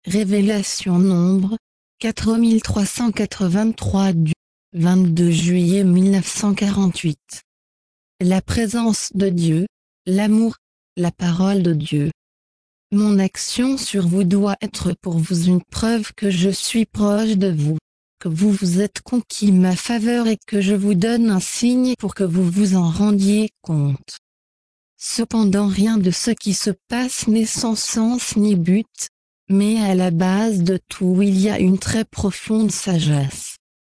Révélation Nombre 4383 du 22 juillet 1948. La présence de Dieu, l'amour, la parole de Dieu. Mon action sur vous doit être pour vous une preuve que je suis proche de vous, que vous vous êtes conquis ma faveur et que je vous donne un signe pour que vous vous en rendiez compte. Cependant rien de ce qui se passe n'est sans sens ni but, mais à la base de tout il y a une très profonde sagesse.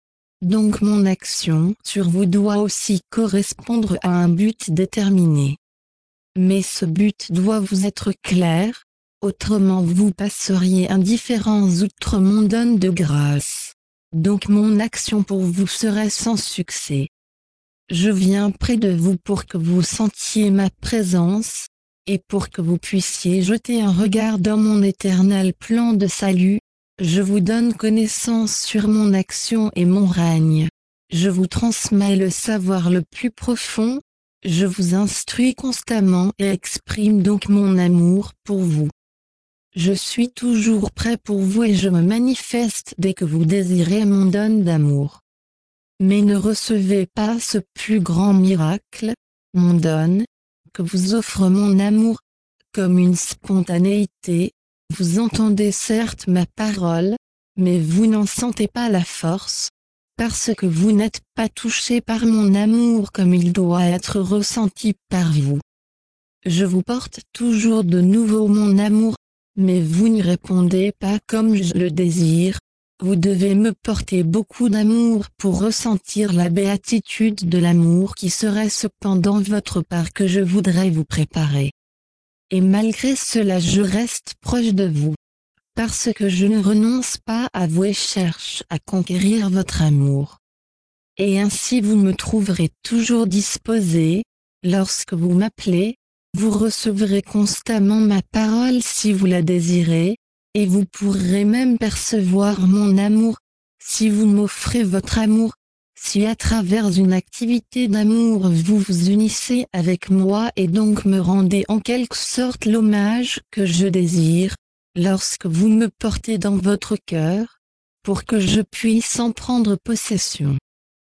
Donc mon action sur vous doit aussi correspondre à un but déterminé. Mais ce but doit vous être clair, autrement vous passeriez indifférents outre mon don de grâce. Donc mon action pour vous serait sans succès. Je viens près de vous pour que vous sentiez ma présence, et pour que vous puissiez jeter un regard dans mon éternel plan de salut. Je vous donne connaissance sur mon action et mon règne. Je vous transmets le savoir le plus profond. Je vous instruis constamment et exprime donc mon amour pour vous. Je suis toujours prêt pour vous et je me manifeste dès que vous désirez mon don d'amour. Mais ne recevez pas ce plus grand miracle, mon don, que vous offre mon amour, comme une spontanéité. Vous entendez certes ma parole, mais vous n'en sentez pas la force, parce que vous n'êtes pas touché par mon amour comme il doit être ressenti par vous. Je vous porte toujours de nouveau mon amour, mais vous n'y répondez pas comme je le désire. Vous devez me porter beaucoup d'amour pour ressentir la béatitude de l'amour qui serait cependant votre part que je voudrais vous préparer. Et malgré cela je reste proche de vous, parce que je ne renonce pas à vous et cherche à conquérir votre amour. Et ainsi vous me trouverez toujours disposé, lorsque vous m'appelez, vous recevrez constamment ma parole si vous la désirez, et vous pourrez même percevoir mon amour, si vous m'offrez votre amour, si à travers une activité d'amour vous vous unissez avec moi et donc me rendez en quelque sorte l'hommage que je désire, lorsque vous me portez dans votre cœur, pour que je puisse en prendre possession.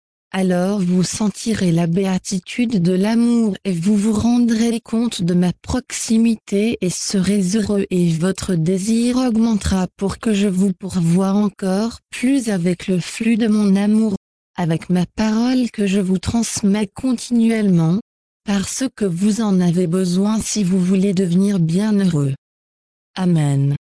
Alors vous sentirez la béatitude de l'amour et vous vous rendrez compte de ma proximité et serez heureux et votre désir augmentera pour que je vous pourvoie encore plus avec le flux de mon amour, avec ma parole que je vous transmets continuellement, parce que vous en avez besoin si vous voulez devenir bienheureux. Amen.